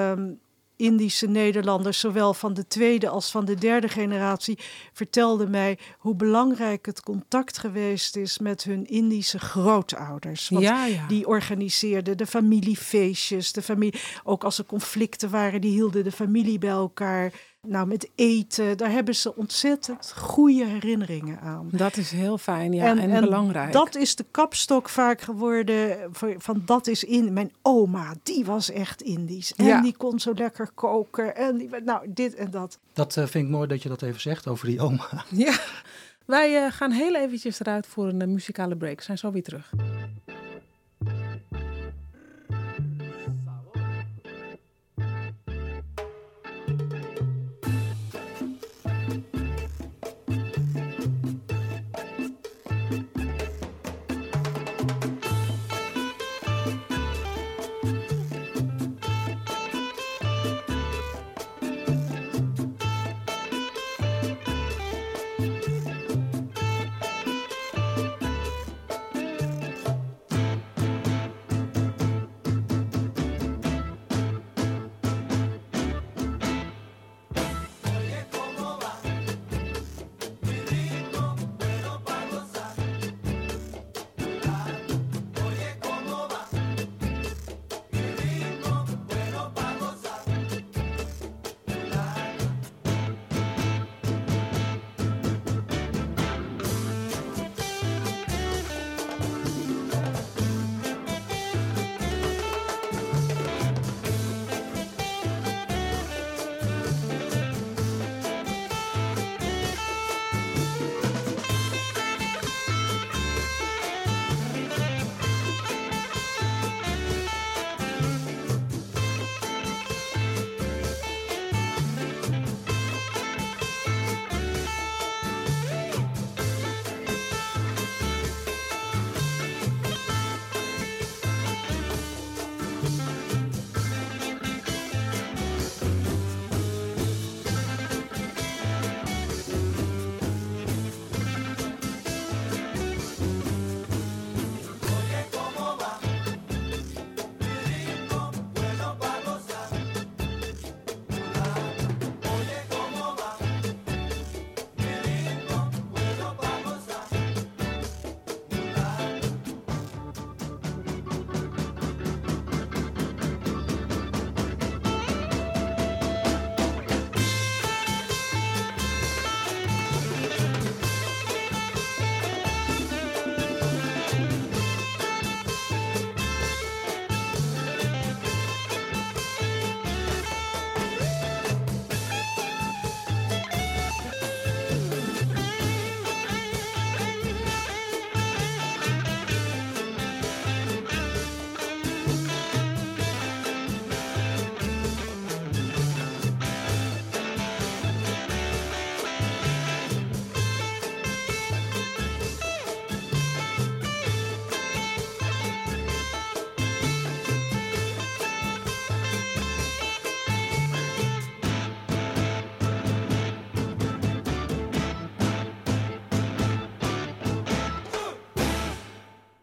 Speaker 3: Indische Nederlanders, zowel van de tweede als van de derde generatie, vertelden mij hoe belangrijk het contact geweest is met hun Indische grootouders. Want die organiseerden de familiefeestjes, ook als er conflicten waren, die hielden de familie bij elkaar. Nou, met eten, daar hebben ze ontzettend goede herinneringen aan.
Speaker 1: Dat is heel fijn, en belangrijk.
Speaker 3: Dat is de kapstok vaak geworden van dat is in. Mijn oma, die was echt Indisch. En die kon zo lekker koken. En dit en dat.
Speaker 2: Dat vind ik mooi dat je dat even zegt over die oma.
Speaker 1: Ja, wij gaan heel eventjes eruit voor een muzikale break. We zijn zo weer terug.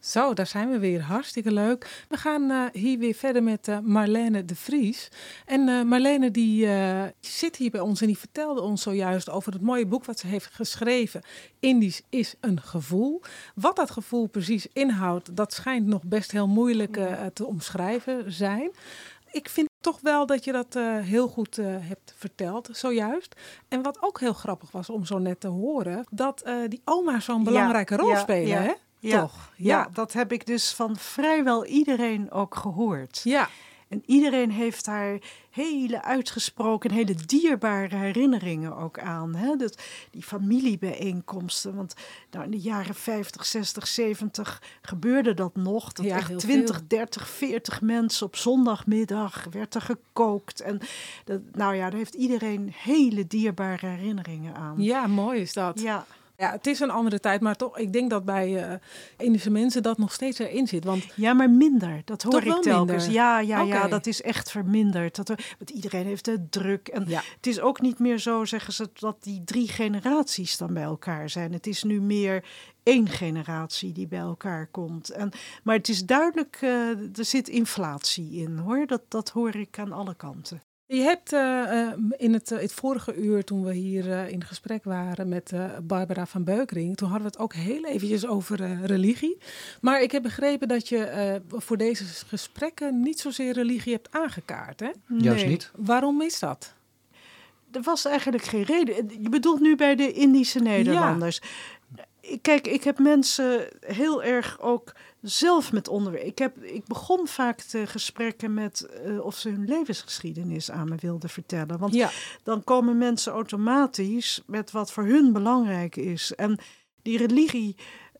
Speaker 1: Zo, daar zijn we weer. Hartstikke leuk. We gaan hier weer verder met Marlene de Vries. En Marlene die zit hier bij ons en die vertelde ons zojuist over het mooie boek wat ze heeft geschreven. Indisch is een gevoel. Wat dat gevoel precies inhoudt, dat schijnt nog best heel moeilijk te omschrijven zijn. Ik vind toch wel dat je dat heel goed hebt verteld, zojuist. En wat ook heel grappig was om zo net te horen, dat die oma's zo'n belangrijke rol spelen, hè?
Speaker 3: Ja,
Speaker 1: toch?
Speaker 3: Ja, dat heb ik dus van vrijwel iedereen ook gehoord.
Speaker 1: Ja.
Speaker 3: En iedereen heeft daar hele uitgesproken, hele dierbare herinneringen ook aan. Hè? Die familiebijeenkomsten. Want nou, in de jaren 50, 60, 70 gebeurde dat nog. Dat echt 20, 30, 40 mensen op zondagmiddag werd er gekookt. En daar heeft iedereen hele dierbare herinneringen aan.
Speaker 1: Ja, mooi is dat.
Speaker 3: Ja.
Speaker 1: Ja, het is een andere tijd, maar toch, ik denk dat bij Indische mensen dat nog steeds erin zit. Want
Speaker 3: ja, maar minder. Dat hoor ik telkens.
Speaker 1: Minder.
Speaker 3: Ja, dat is echt verminderd. Want iedereen heeft het druk. En het is ook niet meer zo, zeggen ze, dat die 3 generaties dan bij elkaar zijn. Het is nu meer 1 generatie die bij elkaar komt. Maar het is duidelijk, er zit inflatie in, hoor. Dat hoor ik aan alle kanten.
Speaker 1: Je hebt in het vorige uur, toen we hier in gesprek waren met Barbara van Beukering, toen hadden we het ook heel eventjes over religie. Maar ik heb begrepen dat je voor deze gesprekken niet zozeer religie hebt aangekaart, hè?
Speaker 3: Nee.
Speaker 2: Juist niet.
Speaker 1: Waarom is dat?
Speaker 3: Er was eigenlijk geen reden. Je bedoelt nu bij de Indische Nederlanders. Ja. Kijk, ik heb mensen heel erg ook zelf met onderwerpen. Ik begon vaak de gesprekken met of ze hun levensgeschiedenis aan me wilden vertellen. Want dan komen mensen automatisch met wat voor hun belangrijk is. En die religie,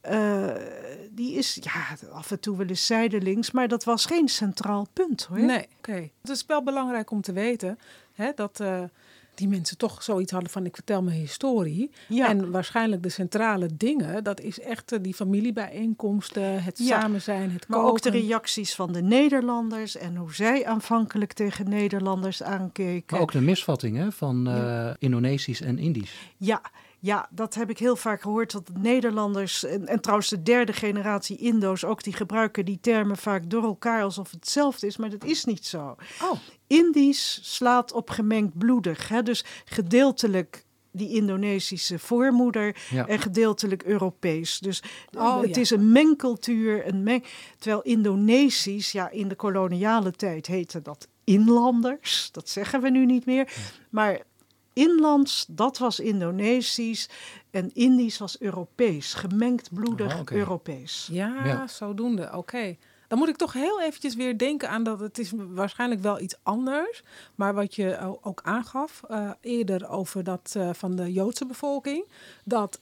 Speaker 3: die is af en toe wel eens zijdelings, maar dat was geen centraal punt, hoor.
Speaker 1: Nee, oké. Het is wel belangrijk om te weten, hè, dat die mensen toch zoiets hadden van ik vertel mijn historie. Ja. En waarschijnlijk de centrale dingen, dat is echt die familiebijeenkomsten, het samen zijn, het koken.
Speaker 3: Maar ook de reacties van de Nederlanders en hoe zij aanvankelijk tegen Nederlanders aankeken.
Speaker 2: Maar ook de misvattingen van Indonesisch en Indisch.
Speaker 3: Ja, dat heb ik heel vaak gehoord, dat de Nederlanders en trouwens de 3e generatie Indo's ook, die gebruiken die termen vaak door elkaar alsof het hetzelfde is, maar dat is niet zo.
Speaker 1: Oh.
Speaker 3: Indisch slaat op gemengd bloedig, hè? Dus gedeeltelijk die Indonesische voormoeder en gedeeltelijk Europees. Dus het is een mengcultuur, terwijl Indonesisch, in de koloniale tijd heette dat inlanders, dat zeggen we nu niet meer, maar inlands, dat was Indonesisch en Indisch was Europees. Gemengd bloedig Europees.
Speaker 1: Ja, zodoende. Oké. Dan moet ik toch heel eventjes weer denken aan dat het is waarschijnlijk wel iets anders. Maar wat je ook aangaf eerder over dat van de Joodse bevolking. Dat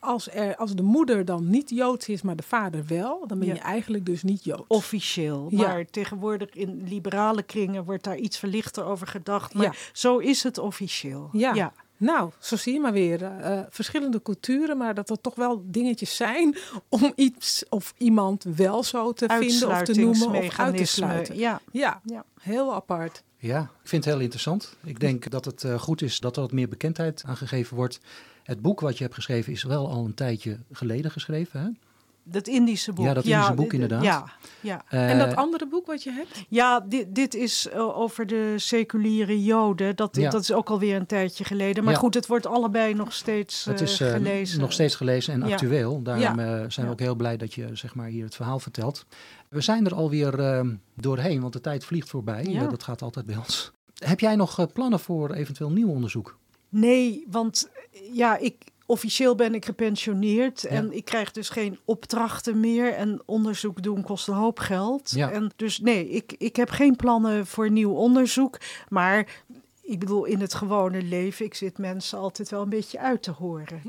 Speaker 1: als de moeder dan niet Joods is, maar de vader wel, dan ben je eigenlijk dus niet Joods.
Speaker 3: Officieel. Ja. Maar tegenwoordig in liberale kringen wordt daar iets verlichter over gedacht. Maar zo is het officieel.
Speaker 1: Ja. Nou, zo zie je maar weer. Verschillende culturen, maar dat er toch wel dingetjes zijn om iets of iemand wel zo te vinden of te noemen of uit te sluiten. Ja, heel apart.
Speaker 2: Ja, ik vind het heel interessant. Ik denk dat het goed is dat er wat meer bekendheid aan gegeven wordt. Het boek wat je hebt geschreven is wel al een tijdje geleden geschreven, hè?
Speaker 3: Dat Indische boek.
Speaker 2: Ja, dat Indische boek inderdaad.
Speaker 3: Ja.
Speaker 1: En dat andere boek wat je hebt?
Speaker 3: Ja, dit is over de seculiere Joden. Dat is ook alweer een tijdje geleden. Maar goed, het wordt allebei nog steeds gelezen.
Speaker 2: Nog steeds gelezen en actueel. Daarom zijn we ook heel blij dat je hier het verhaal vertelt. We zijn er alweer doorheen, want de tijd vliegt voorbij.
Speaker 3: Ja.
Speaker 2: Dat gaat altijd bij ons. Heb jij nog plannen voor eventueel nieuw onderzoek?
Speaker 3: Nee, want officieel ben ik gepensioneerd en ik krijg dus geen opdrachten meer. En onderzoek doen kost een hoop geld.
Speaker 2: Ja.
Speaker 3: En dus nee, ik heb geen plannen voor nieuw onderzoek. Maar ik bedoel, in het gewone leven, ik zit mensen altijd wel een beetje uit te horen.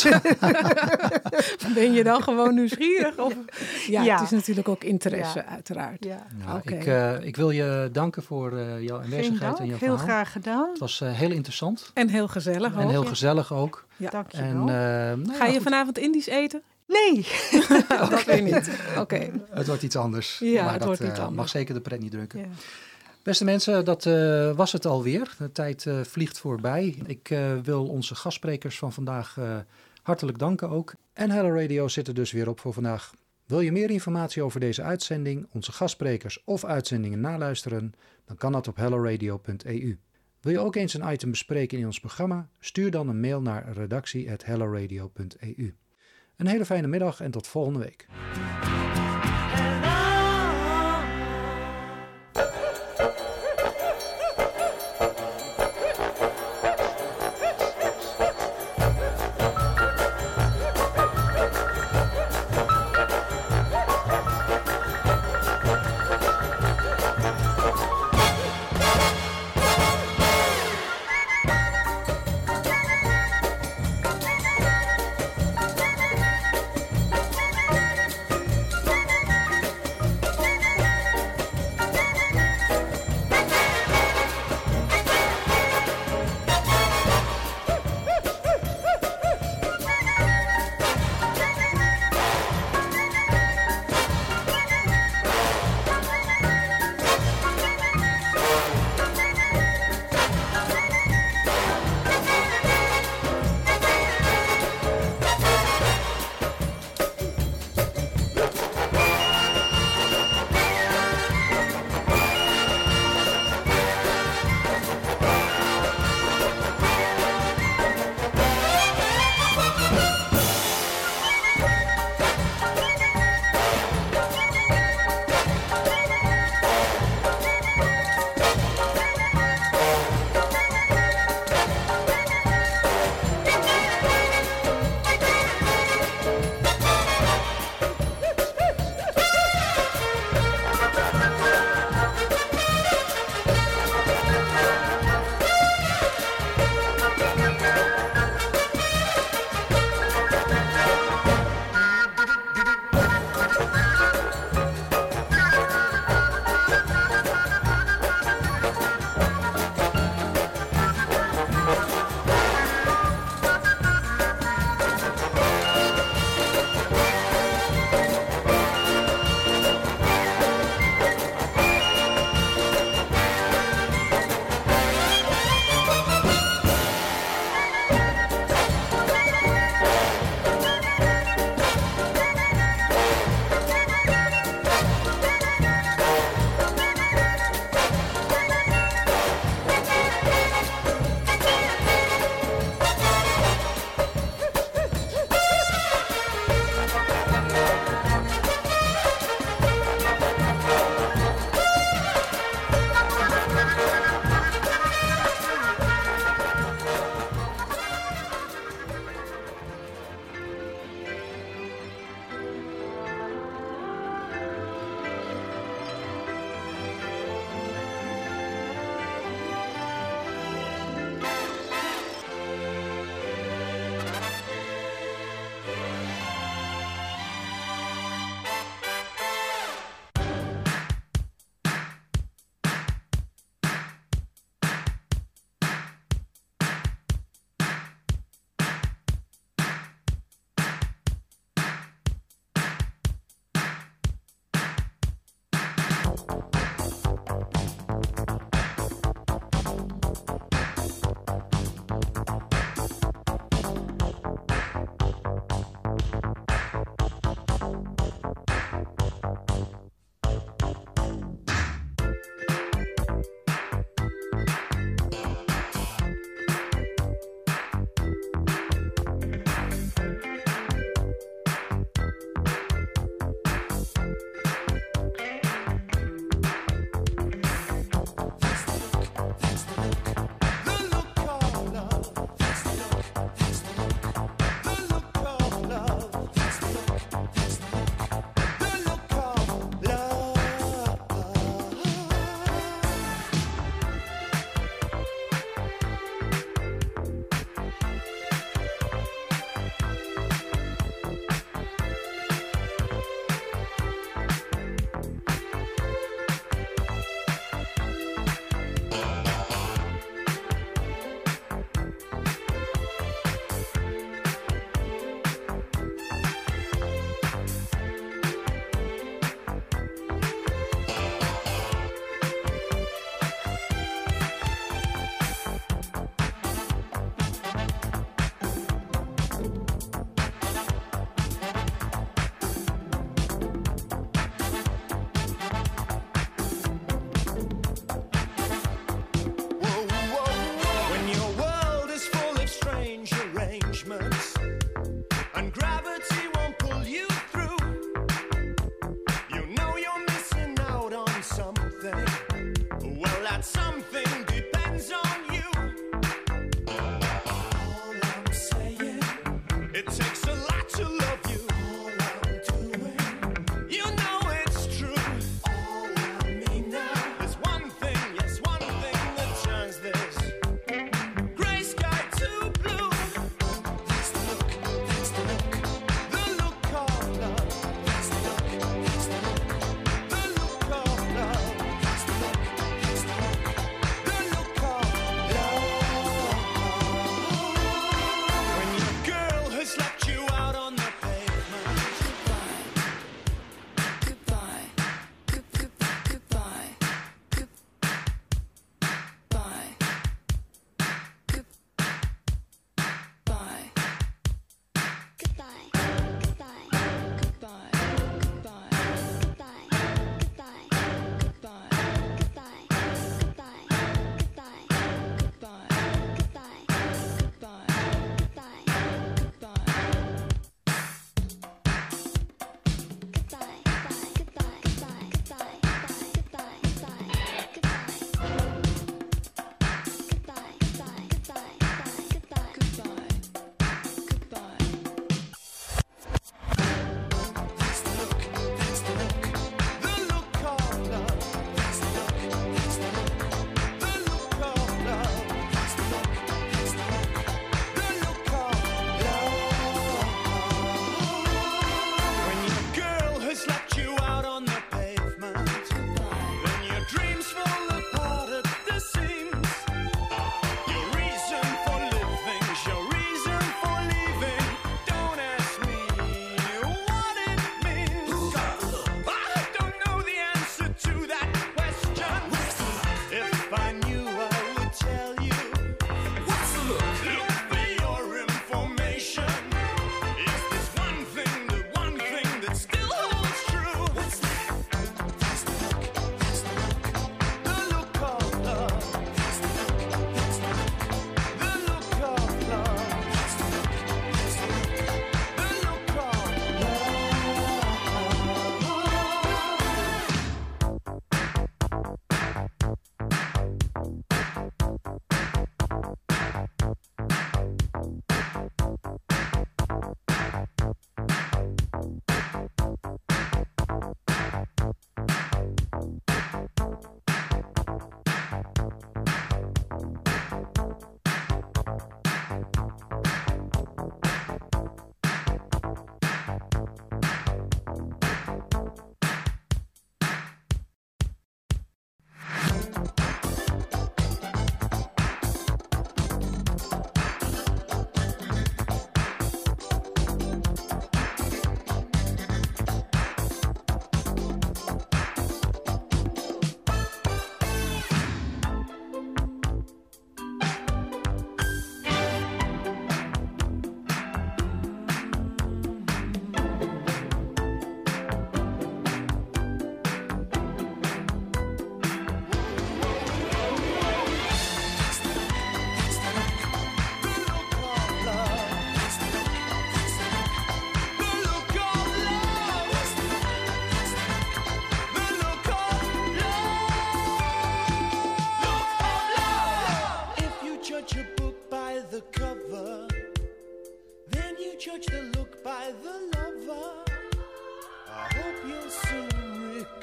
Speaker 1: Ben je dan gewoon nieuwsgierig? Of? Ja, het is natuurlijk ook interesse, uiteraard.
Speaker 3: Ja.
Speaker 2: Nou, ik wil je danken voor jouw aanwezigheid en jouw verhaal.
Speaker 3: Heel graag gedaan.
Speaker 2: Het was heel interessant.
Speaker 1: En heel gezellig ook.
Speaker 2: En heel gezellig ook.
Speaker 3: Ja. Dank je wel.
Speaker 1: Ga je vanavond Indisch eten?
Speaker 3: Nee.
Speaker 1: Dat weet ik niet. Oké.
Speaker 2: Het wordt iets anders.
Speaker 1: Ja,
Speaker 2: maar
Speaker 1: het wordt iets anders.
Speaker 2: Mag zeker de pret niet drukken.
Speaker 3: Ja.
Speaker 2: Beste mensen, dat was het alweer. De tijd vliegt voorbij. Ik wil onze gastsprekers van vandaag hartelijk danken ook. En Hello Radio zit er dus weer op voor vandaag. Wil je meer informatie over deze uitzending, onze gastsprekers of uitzendingen naluisteren? Dan kan dat op helloradio.eu. Wil je ook eens een item bespreken in ons programma? Stuur dan een mail naar redactie@helloradio.eu. Een hele fijne middag en tot volgende week.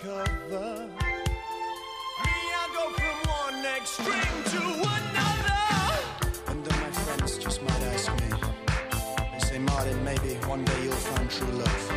Speaker 5: cover. Me, I go from one extreme to another. And then my friends just might ask me, they say, Martin, maybe one day you'll find true love.